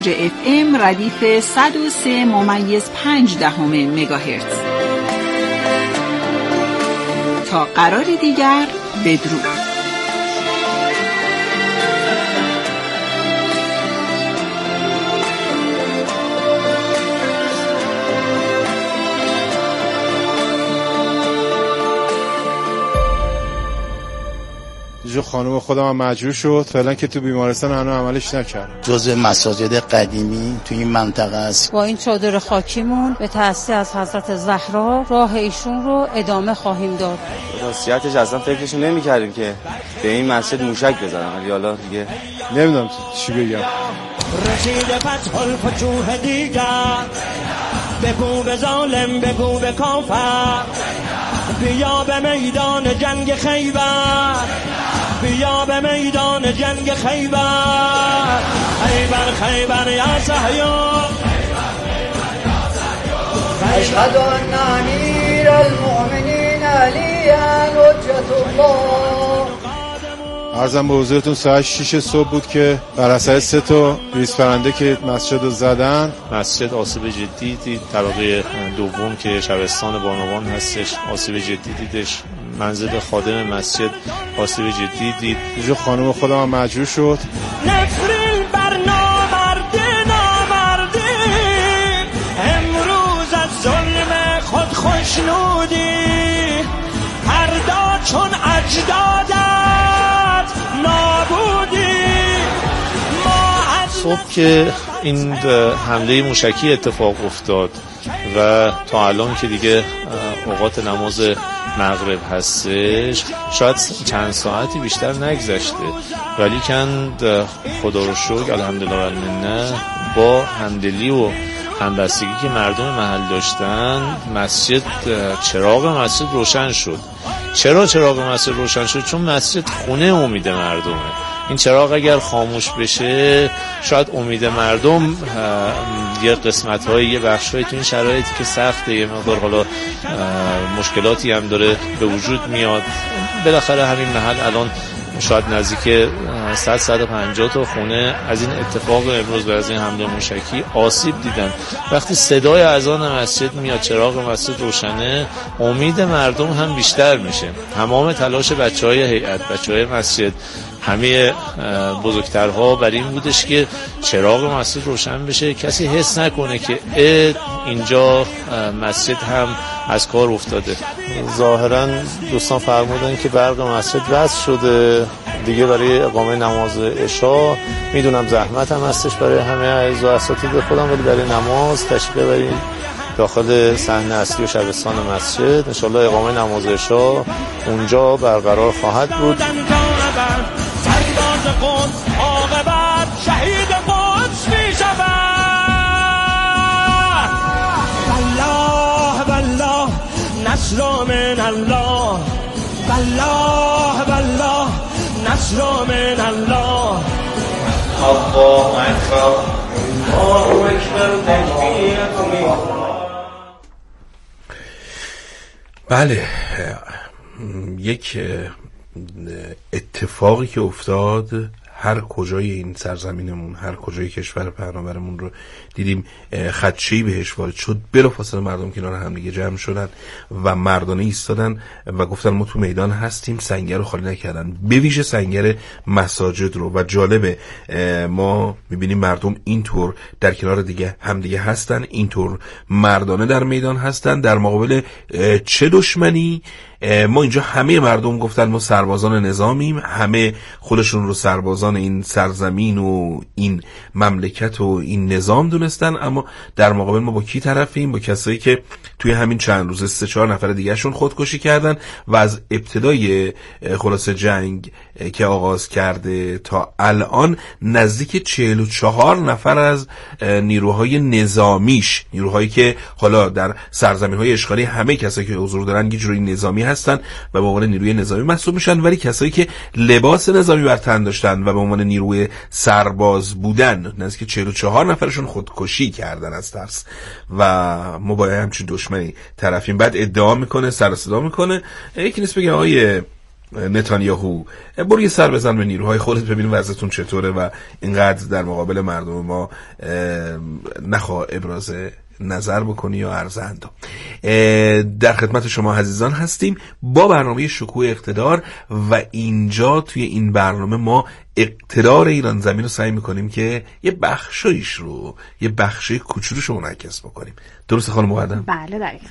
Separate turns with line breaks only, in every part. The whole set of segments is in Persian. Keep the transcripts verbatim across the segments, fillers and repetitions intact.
اف ام ردیف صد و سه ممیز پنج دهم مگاهرتز. تا قراری دیگر، بدرود.
جو خانم خودم هم مجبور شد فعلا که تو بیمارستان هنوز عملش نکردم.
جزء مساجد قدیمی تو این منطقه است.
با این چادر خاکیمون به تأسیس از حضرت زهرا راه ایشون رو ادامه خواهیم داد.
راستیتش اصلا فکرشو نمی‌کردیم که به این مسجد موشک بزنم، ولی حالا دیگه
نمیدونم چی بگم.
رسید فتح الفتوح دیگر، بگو به ظالم بگو به کافر، بیا به میدان جنگ خیبر، بیا به میدان جنگ خیبر، خیبر خیبر یا صهیون.
اشهد ان امیر المؤمنین علی حجت الله.
عرضم به حضورتون ساعت شش صبح بود که بر اثر سه تا ریز پرنده که مسجد رو زدن،
مسجد آسیب جدی دید. طبقه دوم که شبستان بانوان هستش آسیب جدی دیدش. منزل خادم مسجد آسیب جدی دید.
جو خانم خودم هم مجبور شد
نفرین بر نامرده نامرده، امروز از ظلم خود خوشنودی، فردا چون اجدادت نابودی.
صبح که این حمله موشکی اتفاق افتاد و تا الان که دیگه اوقات نماز مغرب هستش، شاید چند ساعتی بیشتر نگذشته، ولی کن خدا رو شکر الحمدلله و المنه با همدلی و همبستگی که مردم محل داشتن، مسجد چراغ مسجد روشن شد. چرا چراغ مسجد روشن شد؟ چون مسجد خونه امید مردمه. این چراغ اگر خاموش بشه شاید امید مردم یه قسمت های یه بخش های تو این شرایطی که سخته، یه مقدار حالا مشکلاتی هم داره به وجود میاد. بالاخره همین محل الان شاید نزدیک صد صد و پنجاه تا خونه از این اتفاق امروز و از این حمله موشکی آسیب دیدن. وقتی صدای اذان مسجد میاد، چراغ مسجد روشنه، امید مردم هم بیشتر میشه. تمام تلاش بچهای هیئت، بچهای مسجد، همه بزرگترها برای این بودش که چراغ مسجد روشن بشه، کسی حس نکنه که اینجا مسجد هم از کار افتاده.
ظاهرا دوستان فرمودن که برق مسجد وصل شده دیگه برای اقامه نماز عشا. میدونم زحمت هم هستش برای همه اعضا و اساتید خودم، ولی برای نماز تشریف ببرید داخل صحن اصلی و شبستان مسجد. انشالله اقامه نماز عشا اونجا برقرار خواهد بود.
سرباز قدس عاقبت شهید قدس می شود. والله والله نصر من الله، والله والله نصر من الله. الله اکبر الله اکبر تکبیر.
بله، یک اتفاقی که افتاد هر کجای این سرزمینمون، هر کجای کشور پهناورمون رو دیدیم خدشه‌ای بهش وارد شد. بلافاصله مردم کنار هم دیگه جمع شدن و مردانه ایستادن و گفتن ما تو میدان هستیم. سنگر رو خالی نکردن، به ویژه سنگر مساجد رو. و جالبه ما میبینیم مردم اینطور در کنار دیگه هم دیگه هستن، اینطور مردانه در میدان هستن در مقابل چه دشمنی. ما اینجا همه مردم گفتن ما سربازان نظامیم، همه خودشون رو سربازان این سرزمین و این مملکت و این نظام دونستن. اما در مقابل ما با کی طرفیم؟ با کسایی که توی همین چند روز سه چهار نفر دیگه شون خودکشی کردن و از ابتدای خلاص جنگ که آغاز کرده تا الان نزدیک چهل و چهار نفر از نیروهای نظامیش، نیروهایی که حالا در سرزمین‌های اشغالی همه کسایی که حضور دارن یه جوری نظامی هستن و به عنوان نیروی نظامی محسوب میشن، ولی کسایی که لباس نظامی بر تن داشتن و به عنوان نیروی سرباز بودن نزدیک چهل و چهار نفرشون خودکشی کردن از ترس. و ما با همچین دشمنی طرفیم. بعد ادعا میکنه، سر و صدا میکنه، یکی نیست بگه آقای نتانیاهو برو یه سر بزن به نیروهای خودت ببین وضعتون چطوره و اینقدر در مقابل مردم ما نخواه ابراز نظر بکنی یا ارزنده. در خدمت شما عزیزان هستیم با برنامه شکوه اقتدار و اینجا توی این برنامه ما اقتدار ایران زمین رو سعی میکنیم که یه بخشایش رو یه بخشای کوچولوش رو منعکس بکنیم. درسته خانم مقدم؟
بله دقیقاً.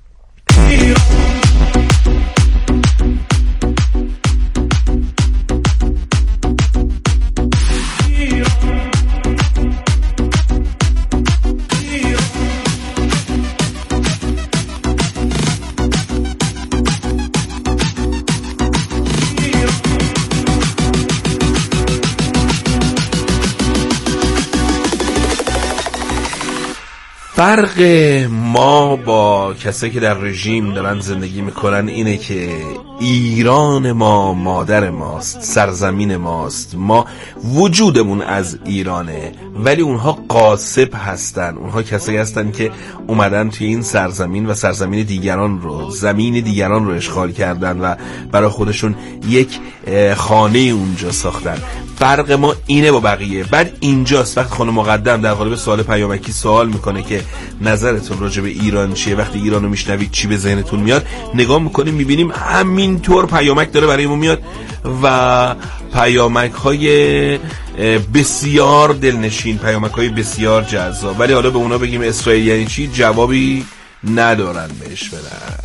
فرق ما با کسایی که در رژیم دارن زندگی میکنن اینه که ایران ما مادر ماست، سرزمین ماست، ما وجودمون از ایرانه، ولی اونها غاصب هستن. اونها کسایی هستن که اومدن توی این سرزمین و سرزمین دیگران رو، زمین دیگران رو اشغال کردن و برای خودشون یک خانه اونجا ساختن. فرق ما اینه با بقیه. بعد اینجاست وقت خانم مقدم در قالب سوال پیامکی سوال میکنه که نظرتون راجع به ایران چیه، وقتی ایرانو میشنوید چی به ذهنتون میاد، نگاه میکنیم میبینیم همینطور پیامک داره برای ما میاد و پیامک های بسیار دلنشین، پیامک های بسیار جذاب، ولی حالا به اونا بگیم اسرائیل یعنی چی جوابی ندارن بهش بدن.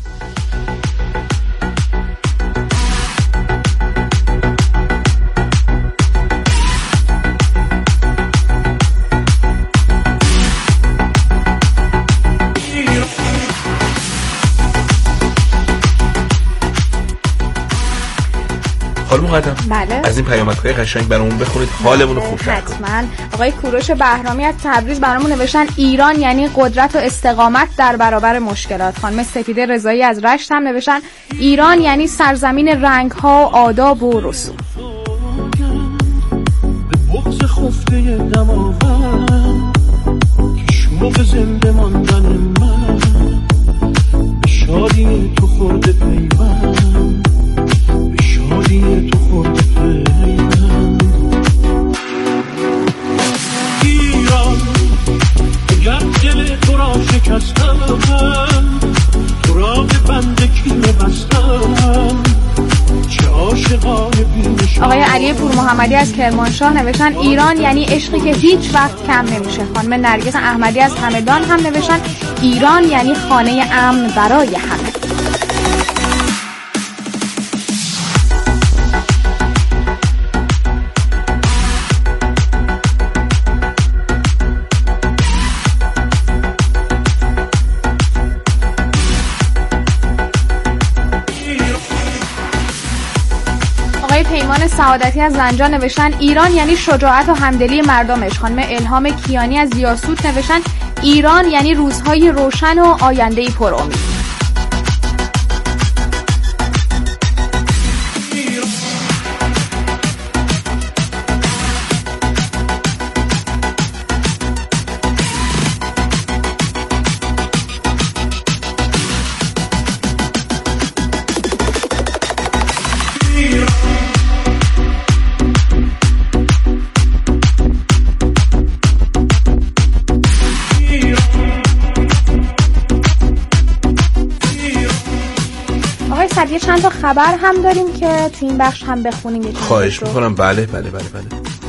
بله.
از این پیامک‌های قشنگ برامون بخونید حالمون رو خوب کنید.
حتما. آقای کوروش بهرامی از تبریز برامون نوشتن ایران یعنی قدرت و استقامت در برابر مشکلات. خانم سپیده رضایی از رشت هم نوشتن ایران یعنی سرزمین رنگ‌ها و آداب و رسوم.
به بغض خفته دماوند که شوق زنده ماندن من به شادی تو خورده پیوند، به شادی تو خورده پیوند. ایران اگر دل تو را شکستم، تو را به بند کینه بستم، چه عاشقانه بینشان.
آقای علی پور محمدی از کرمانشاه نوشتن ایران یعنی عشقی که هیچ وقت کم نمیشه. خانم نرگس احمدی از همدان هم نوشتن ایران یعنی خانه امن برای همه. پیمان سعادتی از زنجان نوشتن ایران یعنی شجاعت و همدلی مردمش. خانم الهام کیانی از یاسوت نوشتن ایران یعنی روزهای روشن و آینده‌ای پرامید. یه چند تا خبر هم داریم که تو این بخش هم بخونیم.
خواهش میکنم. بله بله بله بله.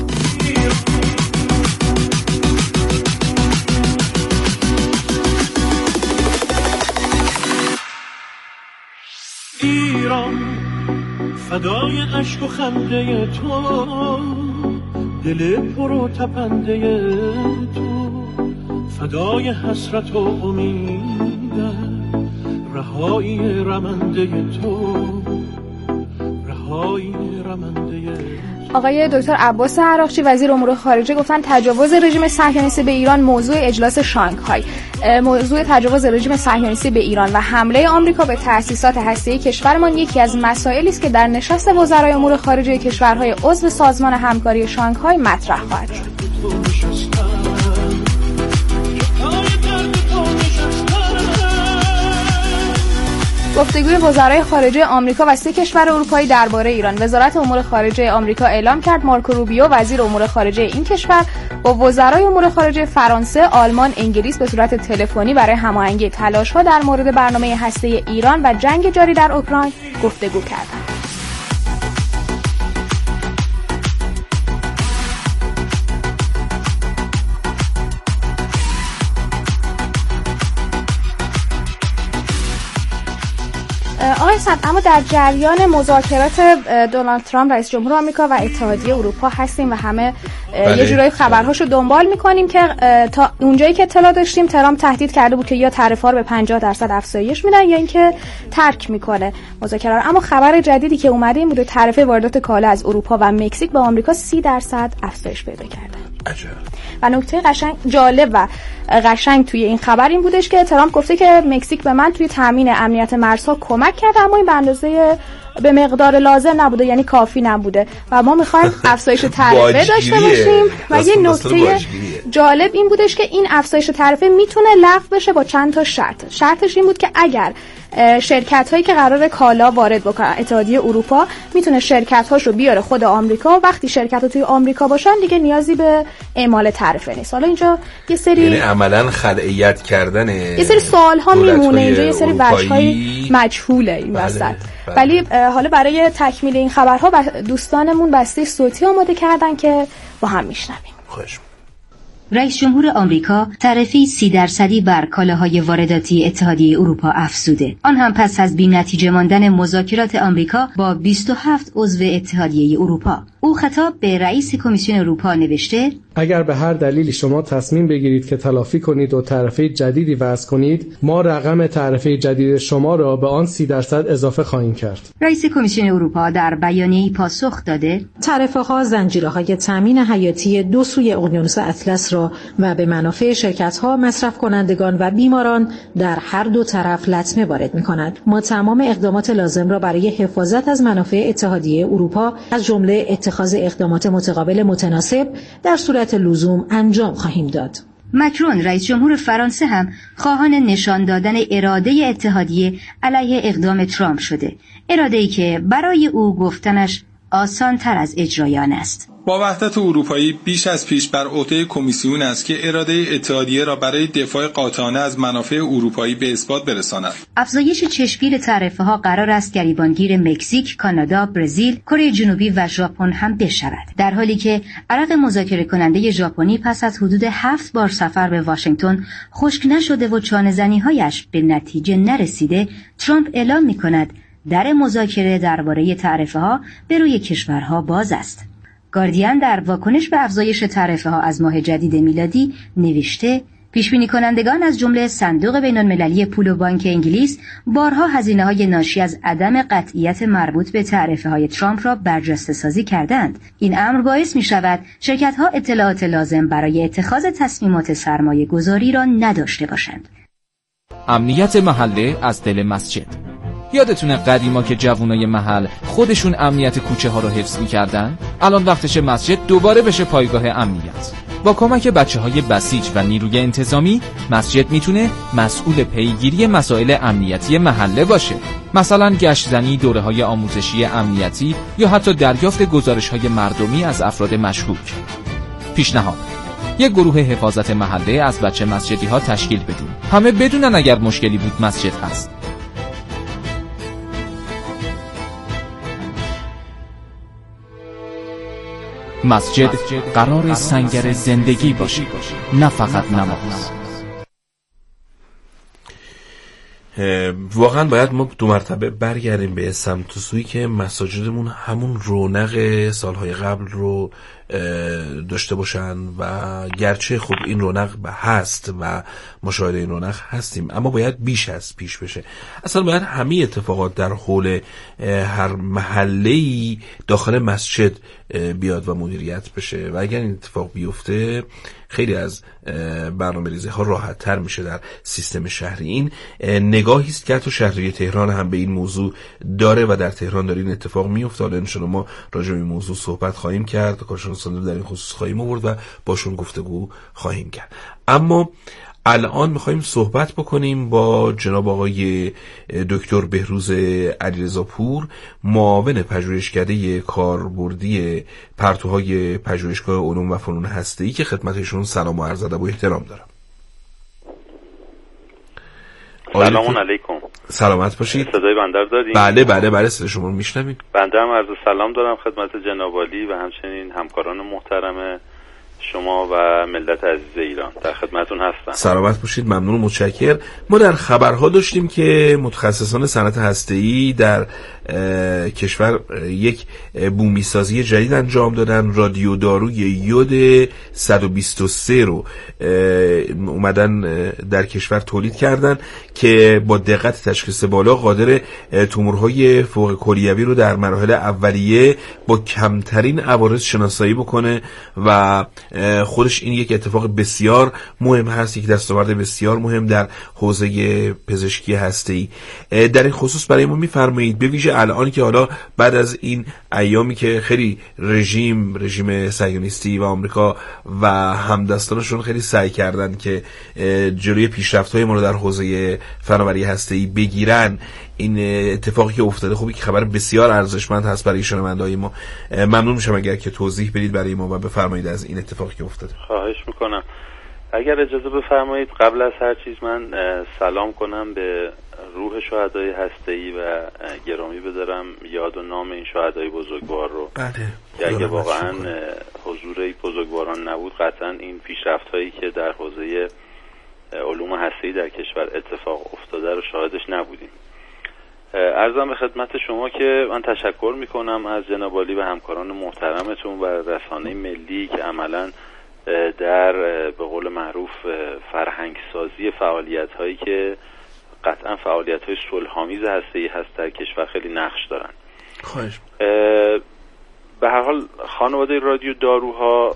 ایران فدای عشق و خنده تو، دل پر و تپنده تو، فدای حسرت و امیدم، رهایی رمنده تو، رهایی رمنده.
آقای دکتر عباس عراقچی وزیر امور خارجه گفتن تجاوز رژیم صهیونیستی به ایران موضوع اجلاس شانگهای. موضوع تجاوز رژیم صهیونیستی به ایران و حمله آمریکا به تأسیسات هسته‌ای کشورمان یکی از مسائلی است که در نشست وزرای امور خارجه کشورهای عضو سازمان همکاری شانگهای مطرح خواهد شد. گفتگوی وزرای خارجه آمریکا و سه کشور اروپایی درباره ایران. وزارت امور خارجه آمریکا اعلام کرد مارکو روبیو وزیر امور خارجه این کشور با وزرای امور خارجه فرانسه، آلمان، انگلیس به صورت تلفنی برای هماهنگی تلاش‌ها در مورد برنامه هسته‌ای ایران و جنگ جاری در اوکراین گفتگو کردند. آقای صد، اما در جریان مذاکرات دونالد ترامپ رئیس جمهور آمریکا و اتحادیه اروپا هستیم و همه بله. یه جورایی خبرهاشو دنبال میکنیم که تا اونجایی که اطلاع داشتیم ترامپ تهدید کرده بود که یا تعرفه‌ها رو به پنجاه درصد افزایش میدن یا اینکه ترک میکنه مذاکره رو. اما خبر جدیدی که اومده این بوده تعرفه واردات کالا از اروپا و مکزیک به آمریکا سی درصد افزایش پیدا کرده. عجب. و نکته قشنگ جالب و قشنگ توی این خبر این بودش که ترامپ گفته که مکزیک به من توی تامین امنیت مرزها کمک کرده اما این به اندازه به مقدار لازم نبوده، یعنی کافی نبوده و ما میخوایم افزایش تعرفه داشته باشیم. و یه نکته جالب این بودش که این افزایش تعرفه میتونه لغو بشه با چند تا شرط. شرطش این بود که اگر شرکت هایی که قرار کالا وارد بکنن اتحادیه اروپا میتونه شرکت هاشو بیاره خود آمریکا، وقتی شرکت ها توی آمریکا باشن دیگه نیازی به اعمال تعرفه نیست. حالا اینجا یه سری
یعنی عملاً خلعیت کردن
یه سری سوال ها میمونه، اینجا یه سری وجه‌های مجهوله این بله. وسط بله. ولی حالا برای تکمیل این خبرها دوستانمون بسته صوتی آماده کردن که با هم میشنویم.
خوش.
رئیس جمهور آمریکا تعرفه سی درصدی بر کالاهای وارداتی اتحادیه اروپا افزوده، آن هم پس از بی‌نتیجه ماندن مذاکرات آمریکا با بیست و هفت عضو اتحادیه اروپا. او خطاب به رئیس کمیسیون اروپا نوشته:
اگر به هر دلیلی شما تصمیم بگیرید که تلافی کنید و تعرفه جدیدی وضع کنید، ما رقم تعرفه جدید شما را به آن سی درصد اضافه خواهیم کرد.
رئیس کمیسیون اروپا در بیانیه‌ای پاسخ داده:
تعرفه‌ها زنجیره‌های تامین حیاتی دو سوی اقیانوس اطلس را و به منافع شرکت‌ها، مصرف کنندگان و بیماران در هر دو طرف لطمه وارد می‌کند. ما تمام اقدامات لازم را برای حفاظت از منافع اتحادیه اروپا از جمله اتخاذ اقدامات متقابل متناسب در صورت لزوم انجام خواهیم داد.
مکرون رئیس جمهور فرانسه هم خواهان نشان دادن اراده اتحادیه علیه اقدام ترامپ شده، اراده‌ای که برای او گفتنش آسان تر از اجرای آن است.
با وحدت اروپایی بیش از پیش بر عهده کمیسیون است که اراده اتحادیه را برای دفاع قاطعانه از منافع اروپایی به اثبات برساند.
افزایش چشمگیر تعرفه‌ها قرار است گریبانگیر مکزیک، کانادا، برزیل، کره جنوبی و ژاپن هم بشود، در حالی که عرق مذاکره کننده ژاپنی پس از حدود هفت بار سفر به واشنگتن خشک نشده و چانه‌زنی‌هایش به نتیجه نرسیده، ترامپ اعلام می‌کند در مذاکره درباره تعرفه‌ها به روی کشورها باز است. گاردین در واکنش به افزایش تعرفه‌ها از ماه جدید میلادی نوشته: پیشبینی کنندگان از جمله صندوق بین‌المللی پول و بانک انگلیس بارها هزینه‌های ناشی از عدم قطعیت مربوط به تعرفه‌های ترامپ را برجسته‌سازی کردند. این امر باعث می‌شود شرکت‌ها اطلاعات لازم برای اتخاذ تصمیمات سرمایه‌گذاری را نداشته باشند.
امنیت محله از دل مسجد. یادتونه قدیما که جوانای محل خودشون امنیت کوچه ها رو حفظ می‌کردن؟ الان وقتشه مسجد دوباره بشه پایگاه امنیت. با کمک بچه‌های بسیج و نیروی انتظامی، مسجد میتونه مسئول پیگیری مسائل امنیتی محله باشه. مثلا گشت‌زنی، دوره‌های آموزشی امنیتی یا حتی دریافت گزارش‌های مردمی از افراد مشکوک. پیشنهاد: یک گروه حفاظت محله از بچه مسجدی‌ها تشکیل بدیم. همه بدونن اگر مشکلی بود مسجد هست. مسجد قرار سنگر زندگی باشه، نه فقط نماز.
واقعا باید ما دو مرتبه برگردیم به سمت و سویی که مساجدمون همون رونق سالهای قبل رو داشته باشن و گرچه خب این رونق هست و مشاهده این رونق هستیم، اما باید بیش از پیش بشه. اصلا باید همه اتفاقات در حول هر محله‌ای داخل مسجد بیاد و مدیریت بشه و اگر این اتفاق بیفته خیلی از برنامه‌ریزی ها راحت تر میشه در سیستم شهری. این نگاهی است که حتی شهری تهران هم به این موضوع داره و در تهران داره این اتفاق میفته. حالا ان شاءالله ما راجع به این موضوع صحبت خواهیم کرد، کارشناسان در این خصوص خواهیم آورد و باشون گفتگو خواهیم کرد. اما الان میخوایم صحبت بکنیم با جناب آقای دکتر بهروز علیرضا پور، معاون پژوهشکده کاربردی پرتوهای پژوهشگاه علوم و فنون هسته‌ای که خدمتشون سلام و عرض ادب و احترام دارم.
سلام علیکم.
سلامت باشید.
صدای بنده رو دارید؟
بله بله بله صدای شما رو میشنویم.
بنده هم عرض سلام دارم خدمت جناب عالی و همچنین همکاران محترم شما و ملت عزیز ایران. در خدمتون هستم.
سلامت باشید، ممنون و متشکر. ما در خبرها داشتیم که متخصصان صنعت هسته‌ای در کشور یک بومی سازی جدید انجام دادن. رادیو داروی یود صد و بیست و سه رو اومدن در کشور تولید کردن که با دقت تشخیص بالا قادر تومورهای فوق کلیوی رو در مراحل اولیه با کمترین عوارض شناسایی بکنه و خودش این یک اتفاق بسیار مهم هست، یک دستاورد بسیار مهم در حوزه پزشکی هسته‌ای. در این خصوص برای ما می‌فرمایید به ویژه الان که حالا بعد از این ایامی که خیلی رژیم رژیم صهیونیستی و آمریکا و همدستانشون خیلی سعی کردن که جلوی پیشرفت‌های ما رو در حوزه فناوری هسته‌ای بگیرن، این اتفاقی که افتاده خوبی که خبر بسیار ارزشمند هست برای شنونده‌های ما. ممنون میشم اگر که توضیح بدید برای ما و بفرمایید از این اتفاقی که افتاده.
خواهش میکنم. اگر اجازه بفرمایید قبل از هر چیز من سلام کنم به روح شهدای هسته‌ای و گرامی بدارم یاد و نام این شهدای بزرگوار رو.
بله.
اگه واقعا حضور این بزرگواران نبود قطعا این پیشرفت‌هایی که در حوزه علوم هسته‌ای در کشور اتفاق افتاده رو شاهدش نبودیم. عرضم به خدمت شما که من تشکر میکنم از جناب عالی و همکاران محترمتون و رسانه ملی که عملاً در به قول معروف فرهنگ سازی فعالیت هایی که قطعا فعالیت های صلح‌آمیز هسته‌ای هست در کشور خیلی نقش دارن.
خواهش.
به هر حال خانواده رادیو داروها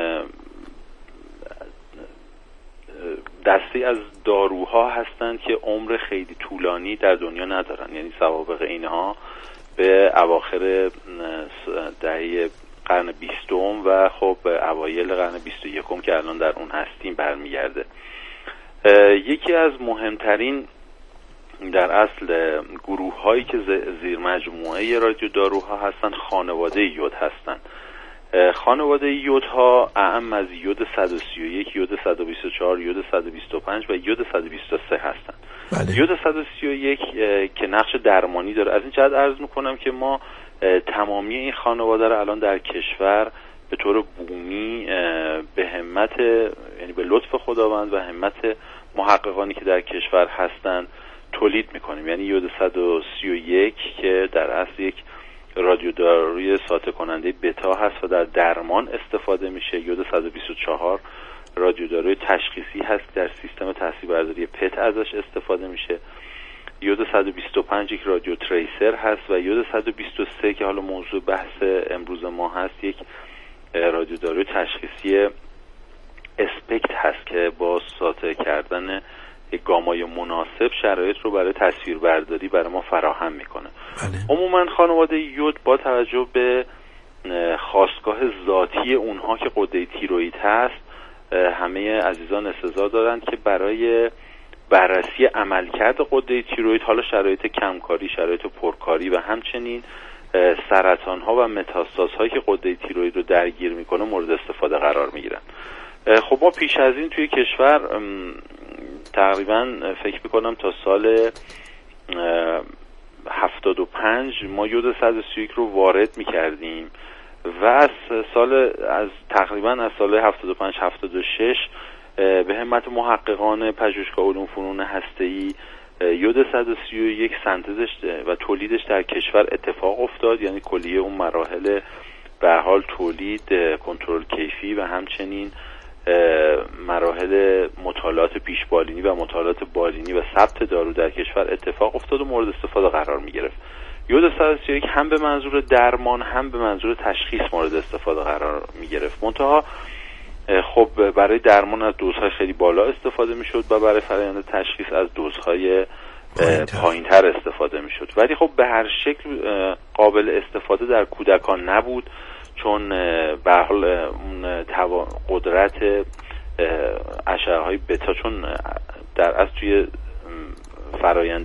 دستی از داروها هستند که عمر خیلی طولانی در دنیا ندارن، یعنی سوابق اینها به اواخر دهه قرن بیستم و خب اوایل قرن بیست و یکم که الان در اون هستیم برمیگرده. یکی از مهمترین در اصل گروه هایی که زیر مجموعه رادیو داروها هستن خانواده یود هستن. خانواده یودها اعم از یود صد و سی و یک، یود صد و بیست و چهار، یود صد و بیست و پنج و یود صد و بیست و سه هستن. بله. یود صد و سی و یک که نقش درمانی داره. از این جهت عرض میکنم که ما تمامی این خانواده رو الان در کشور به طور بومی به همت، یعنی به لطف خداوند و همت محققانی که در کشور هستن تولید میکنیم. یعنی یود صد و سی و یک که در اصل یک رادیو داروی ساطع کننده بتا هست و در درمان استفاده میشه. یود صد و بیست و چهار رادیو داروی تشخیصی هست، در سیستم تصویربرداری پت ازش استفاده میشه. یود صد و بیست و پنج یک رادیو تریسر هست و یود صد و بیست و سه که حالا موضوع بحث امروز ما هست یک رادیو داروی تشخیصی اسپکت هست که با ساطع کردن یک گامای مناسب شرایط رو برای تصویربرداری برای ما فراهم میکنه. بله. عموما خانواده یود با توجه به خاستگاه ذاتی اونها که غده تیروئید هست، همه عزیزان استظهار دارند که برای بررسی عملکرد غده تیروئید، حالا شرایط کمکاری، شرایط پرکاری و همچنین سرطان ها و متاستاز هایی که غده تیروئید رو درگیر میکنه مورد استفاده قرار میگیرن. خب ما پیش از این توی کشور تقریبا فکر میکنم تا سال هفتاد و پنج ما یود صد و سی و یک رو وارد میکردیم و از سال از تقریبا از سال هفتاد و پنج هفتاد و شش به همت محققان پژوهشگاه علوم فنون هسته‌ای یود صد و سی و یک سنتزش و تولیدش در کشور اتفاق افتاد. یعنی کلیه اون مراحل به هر حال تولید، کنترل کیفی و همچنین مراحل مطالعات پیش بالینی و مطالعات بالینی و ثبت دارو در کشور اتفاق افتاد و مورد استفاده قرار می گرفت. یود صد و سی و یک هم به منظور درمان هم به منظور تشخیص مورد استفاده قرار می گرفت. منتها خب برای درمان از دوزهای خیلی بالا استفاده می شد و برای فرآیند تشخیص از دوزهای پایین تر استفاده می شد، ولی خب به هر شکل قابل استفاده در کودکان نبود، چون به حال اون قدرت اشعه‌های بتا، چون در اصل توی فرایند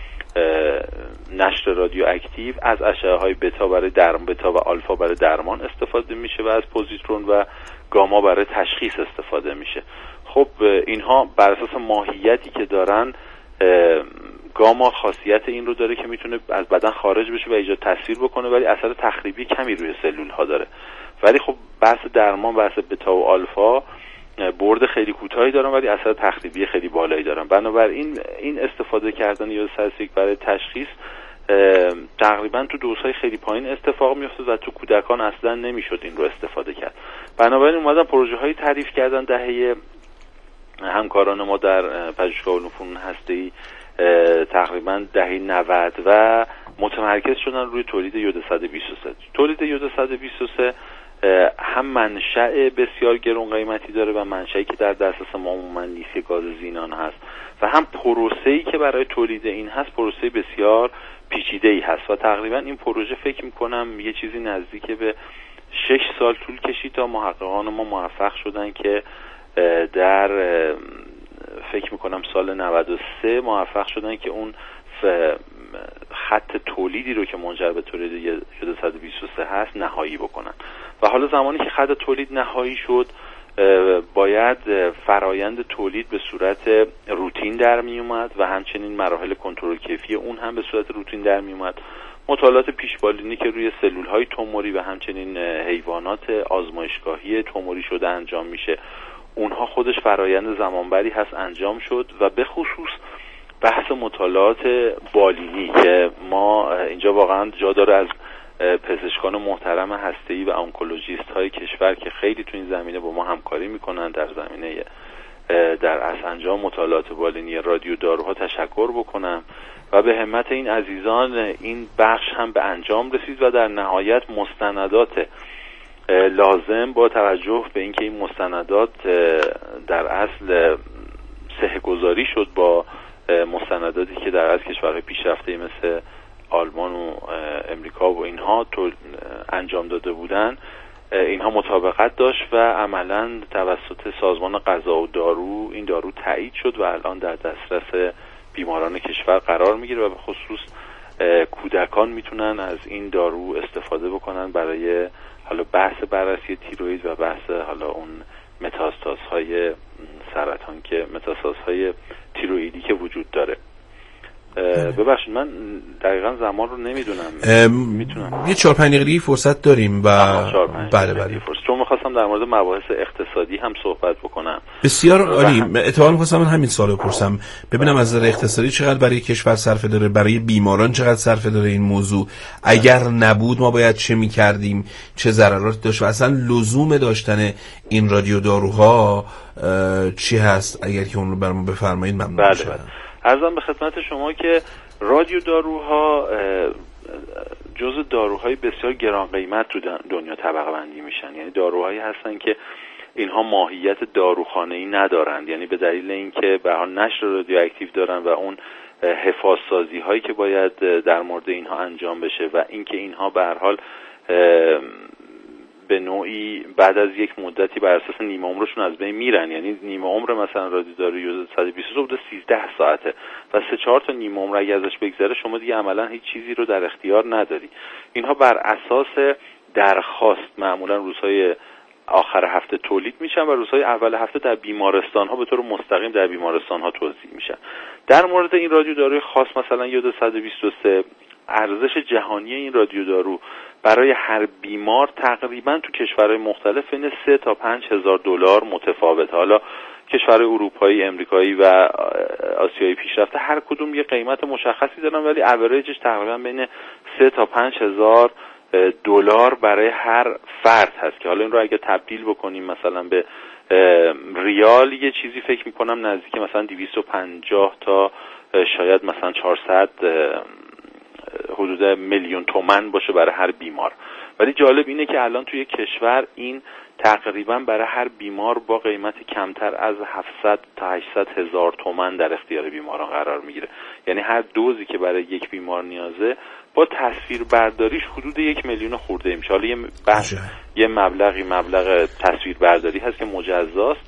نشر رادیواکتیو از اشعه‌های بتا برای درمان، بتا و آلفا برای درمان استفاده میشه و از پوزیترون و گاما برای تشخیص استفاده میشه. خب اینها بر اساس ماهیتی که دارن، گاما خاصیت این رو داره که میتونه از بدن خارج بشه و ایجاد تاثیر بکنه، ولی اثر تخریبی کمی روی سلول ها داره. ولی خب بحث درمان، بحث بتا و آلفا برد خیلی کوتاهی دارن ولی اثر تخریبی خیلی بالایی دارن. بنابراین این استفاده کردن یود صد و سی و یک برای تشخیص تقریبا تو دوزهای خیلی پایین اتفاق میافتاد و تو کودکان اصلا نمیشد این رو استفاده کرد. بنابراین اومدن پروژه هایی تعریف کردن دهه همکاران ما در پژوهشگاه علوم فنون هسته‌ای تقریبا دهه نود و متمرکز شدن روی تولید یود صد و بیست و سه. تولید یود صد و بیست و سه هم منشأ بسیار گران قیمتی داره و منشأی که در دسترس ما عموما نیست که گاز زینان هست، و هم پروسه‌ای که برای تولید این هست پروسه بسیار پیچیده‌ای هست و تقریبا این پروژه فکر می‌کنم یه چیزی نزدیک به شش سال طول کشید تا محققان ما موفق شدن که در فکر می‌کنم سال نود و سه موفق شدن که اون خط تولیدی رو که منجر به تولید یود صد و بیست و سه هست نهایی بکنن. و حالا زمانی که خط تولید نهایی شد باید فرایند تولید به صورت روتین در می اومد و همچنین مراحل کنترل کیفی اون هم به صورت روتین در می اومد. مطالعات پیشبالینی که روی سلول های توموری و همچنین حیوانات آزمایشگاهی توموری شده انجام میشه، اونها خودش فرایند زمانبری هست انجام شد و به خصوص بحث مطالعات بالینی که ما اینجا واقعا جا داره از پزشکان محترم هسته‌ای و آنکولوژیست های کشور که خیلی تو این زمینه با ما همکاری میکنن در زمینه در اصل انجام مطالعات بالینی رادیو داروها تشکر بکنم و به همت این عزیزان این بخش هم به انجام رسید و در نهایت مستندات لازم با توجه به اینکه این مستندات در اصل صحه‌گذاری شد با مستنداتی که در از کشورهای پیشرفته مثل آلمان و امریکا و اینها انجام داده بودن، اینها مطابقت داشت و عملا توسط سازمان غذا و دارو این دارو تایید شد و الان در دسترس بیماران کشور قرار میگیره و به خصوص کودکان میتونن از این دارو استفاده بکنن برای حالا بحث بررسی تیروئید و بحث حالا اون متاستازهای سرطان که متاستازهای تیروئیدی که وجود داره. ببخشید من دقیقا زمان رو نمیدونم، میتونم
یه چهار پنج دقیقه فرصت داریم و بله بله
فرصت. چون می‌خواستم در مورد مباحث اقتصادی هم صحبت بکنم.
بسیار عالی. اتفاقا می‌خواستم من همین سوالو بپرسم ببینم از نظر اقتصادی چقدر برای کشور صرفه داره، برای بیماران چقدر صرفه داره این موضوع، اگر نبود ما باید چه می‌کردیم، چه ضرراتی داشت و اصلا لزوم داشتن این رادیو داروها چی هست؟ اگر که اون رو برام بفرمایید ممنون میشم.
بله بله. عرضم به خدمت شما که رادیو داروها جزء داروهای بسیار گران قیمت تو دنیا طبقه بندی میشن، یعنی داروهایی هستن که اینها ماهیت داروخانه‌ای ندارند، یعنی به دلیل اینکه به هر نشر رادیواکتیو دارن و اون حفاظ سازی هایی که باید در مورد اینها انجام بشه و اینکه اینها به هر حال به نوعی بعد از یک مدتی بر اساس نیمه عمرشون از بین میرن، یعنی نیمه عمر مثلا رادیو دارو یود صد و بیست و سه بوده سیزده ساعته و سه چهار تا نیمه عمر اگه ازش بگذره شما دیگه عملا هیچ چیزی رو در اختیار نداری. اینها بر اساس درخواست معمولا روزهای آخر هفته تولید میشن و روزهای اول هفته در بیمارستان ها به طور مستقیم در بیمارستان ها توزیع میشن. در مورد این رادیو داروی خاص مثلا یود صد و بیست و سه ارزش جهانی این رادیو دارو برای هر بیمار تقریبا تو کشورهای مختلف بین سه تا پنج هزار دلار متفاوته. حالا کشورهای اروپایی، امریکایی و آسیایی پیشرفته هر کدوم یه قیمت مشخصی دارن ولی اوریجش تقریبا بین سه تا پنج هزار دلار برای هر فرد هست که حالا این رو اگه تبدیل بکنیم مثلا به ریال یه چیزی فکر میکنم نزدیک مثلا دویست و پنجاه تا شاید مثلا چهارصد حدود میلیون تومان باشه برای هر بیمار. ولی جالب اینه که الان توی کشور این تقریبا برای هر بیمار با قیمت کمتر از هفتصد تا هشتصد هزار تومان در اختیار بیماران قرار میگیره، یعنی هر دوزی که برای یک بیمار نیازه با تصویر برداریش حدود یک میلیون خورده میشه. حالا یه بحث یه مبلغی مبلغ تصویر برداری هست که مجزاست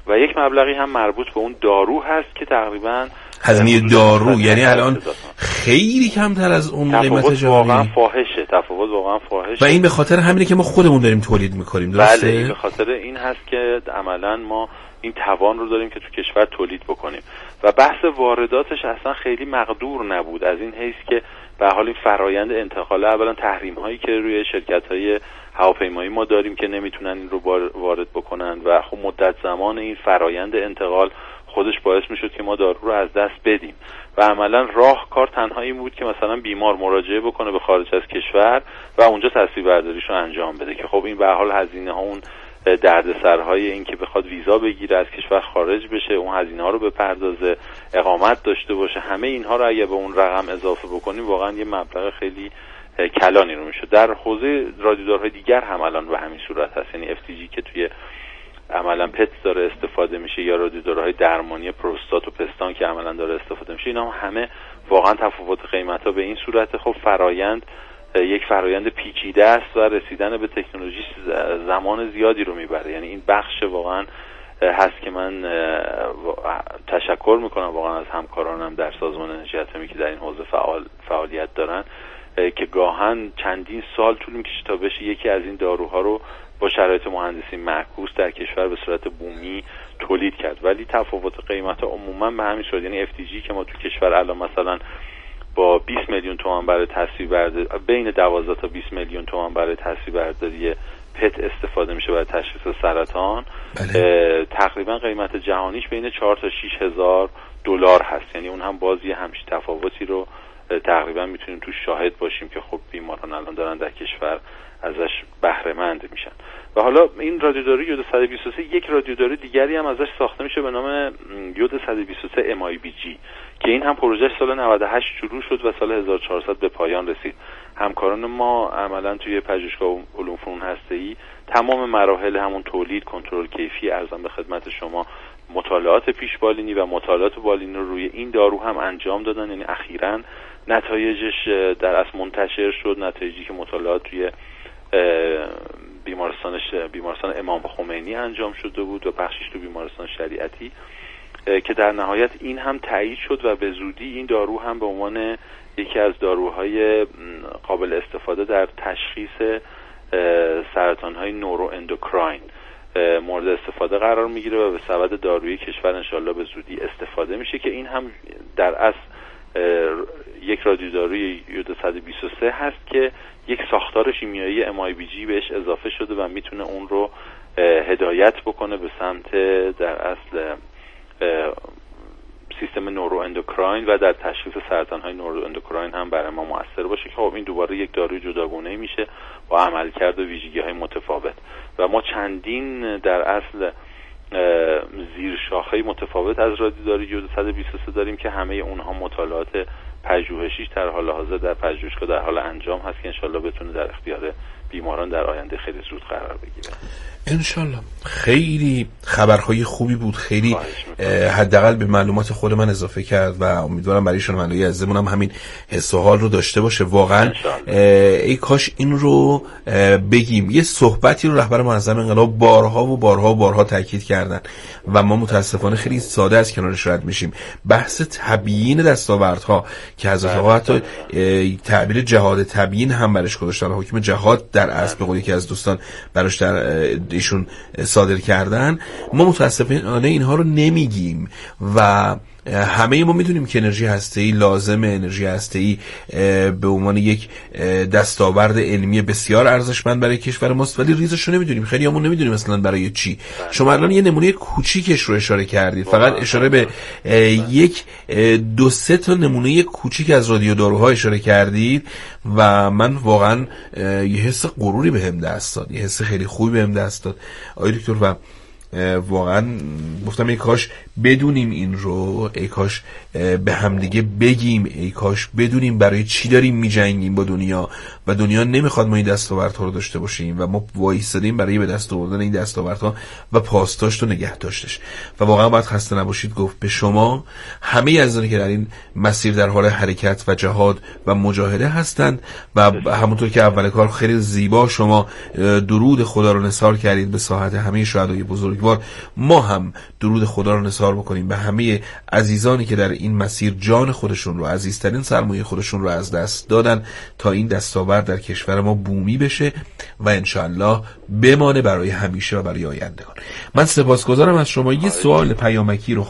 و یک مبلغی هم مربوط به اون دارو هست که تقریبا
هزینه دارو، یعنی الان خیلی کمتر از اون قیمت جهانی.
واقعا فاحشه، تفاوت واقعا فاحشه.
و این به خاطر همینه که ما خودمون داریم تولید میکنیم، درسته؟
بله، به خاطر این هست که عملا ما این توان رو داریم که تو کشور تولید بکنیم و بحث وارداتش اصلا خیلی مقدور نبود، از این حیث که به حال این فرایند انتقاله، اولا تحریم هایی که روی شرکت های هواپیمایی ما داریم که نمیتونن این رو وارد بکنن و خب مدت زمان این فرایند انتقال خودش باعث میشد که ما دارو رو از دست بدیم و عملا راهکار تنها این بود که مثلا بیمار مراجعه بکنه به خارج از کشور و اونجا تصویر برداریش رو انجام بده که خب این به حال هزینه ها، اون دردسرهای این که بخواد ویزا بگیره از کشور خارج بشه، اون هزینه ها رو بپردازه، اقامت داشته باشه، همه اینها رو اگه به اون رقم اضافه بکنیم واقعا یه مبلغ خیلی کلانی رو میشه. در حوزه رادیودارهای دیگر هم الان به همین صورت هست، یعنی اف تی جی که توی عملا پت داره استفاده میشه یا رادیودارهای درمانی پروستات و پستان که عملا داره استفاده میشه، اینا هم همه واقعا تفاوت قیمتا به این صورت. خب فرایند یک فرایند پیچیده است و رسیدن به تکنولوژی زمان زیادی رو میبره، یعنی این بخش واقعا هست که من تشکر میکنم واقعا از همکارانم در سازمان انرژی اتمی که در این حوزه فعال فعالیت دارن که گاهن چندین سال طول میکشه تا بشه یکی از این داروها رو با شرایط مهندسی معکوس در کشور به صورت بومی تولید کرد. ولی تفاوت قیمت عموما به همین صورت، یعنی اف تی جی که ما تو کشور الان مثلا با بیست میلیون تومان برای تصویر برداری، بین دوازده تا بیست میلیون تومان برای تصویر برداری پت استفاده میشه برای تشخیص سرطان، بله. تقریبا قیمت جهانیش بین چهار تا شش هزار دلار هست، یعنی اون هم بازی همچین تفاوتی رو تقریبا میتونیم توش شاهد باشیم که خب بیماران الان دارن در کشور ازش بهره مند میشن. و حالا این رادیوداری یود صد و بیست و سه، یک رادیوداری دیگری هم ازش ساخته میشه به نام یود صد و بیست و سه ام آی بی جی که این هم پروژه سال نود و هشت شروع شد و سال هزار و چهارصد به پایان رسید. همکاران ما عملا توی پژوهشگاه علوم فنون هسته‌ای تمام مراحل همون تولید، کنترل کیفی، ارزم به خدمت شما مطالعات پیش بالینی و مطالعات بالینی رو روی این دارو هم انجام دادن، یعنی اخیراً نتایجش در اصل منتشر شد، نتایجی که مطالعات توی بیمارستانش بیمارستان امام خمینی انجام شده بود و بخشش تو بیمارستان شریعتی که در نهایت این هم تایید شد و به زودی این دارو هم به عنوان یکی از داروهای قابل استفاده در تشخیص سرطان‌های نورو اندوکراین مورد استفاده قرار میگیره و به سبد دارویی کشور انشالله به زودی استفاده میشه که این هم در اصل یک رادیوداروی یود صد و بیست و سه هست که یک ساختار شیمیایی ام آی بی جی بهش اضافه شده و میتونه اون رو هدایت بکنه به سمت در اصل سیستم نورو اندوکراین و در تشخیص سرطان‌های نورو اندوکراین هم برای ما مؤثر باشه که خب این دوباره یک داروی جداگانه میشه با عملکرد و ویژگی‌های متفاوت و ما چندین در اصل زیر شاخه متفاوت از رادیوداری یود صد و بیست و سه داریم که همه اونها مطالعات پژوهشیش در حال حاضر در پژوهشگاه در حال انجام هست که انشالله بتونه در اختیار بیماران در آینده خیلی زود قرار بگیره.
انشالله. خیلی خبرهای خوبی بود، خیلی حداقل به معلومات خود من اضافه کرد و امیدوارم برای شنوندگان عزیزمون هم همین حس و حال رو داشته باشه. واقعا ای کاش این رو بگیم. یه صحبتی رو رهبر منظم انقلاب بارها و بارها و بارها تاکید کردن و ما متاسفانه خیلی ساده از کنارش رد میشیم. بحث تبیین دستاوردها که حضرت آقا حتی تعبیر جهاد تبیین هم برش گذاشتن، حکم جهاد در اصل به قولی که از دوستان براش در ایشون صادر کردن. ما متاسفانه اینها رو نمیگیم و همه ما میدونیم که انرژی هسته‌ای لازمه، انرژی هسته‌ای به عنوان یک دستاورد علمی بسیار ارزشمند برای کشور ماست، ولی ریزش رو نمیدونیم. خیلی همون نمیدونیم مثلا برای چی. شما الان یه نمونه کوچیکش رو اشاره کردید، فقط اشاره به یک دو سه تا نمونه کوچیک از رادیوداروها اشاره کردید و من واقعا یه حس غروری بهم دست داد، یه حس خیلی خوبی بهم دست داد آقای دکتر و واقعا گفتم ای کاش بدونیم این رو، ای کاش به همدیگه بگیم، ای کاش بدونیم برای چی داریم میجنگیم با دنیا و دنیا نمیخواد ما این دستاوردها رو داشته باشیم و ما وایسادیم برای به دست آوردن این دستاوردها و پاسداشت و نگه داشتش. و واقعا باید خسته نباشید گفت به شما همه عزیزانی که در این مسیر در حال حرکت و جهاد و مجاهده هستند و همونطور که اول کار خیلی زیبا شما درود خدا رو نثار کردید به ساحت همه شهدای بزرگ امیدوار ما هم درود خدا رو نثار بکنیم به همه عزیزانی که در این مسیر جان خودشون رو، عزیزترین سرمایه خودشون رو از دست دادن تا این دستاورد در کشور ما بومی بشه و انشالله بمانه برای همیشه و برای آیندگان. من سپاسگزارم از شما. یه سوال پیامکی رو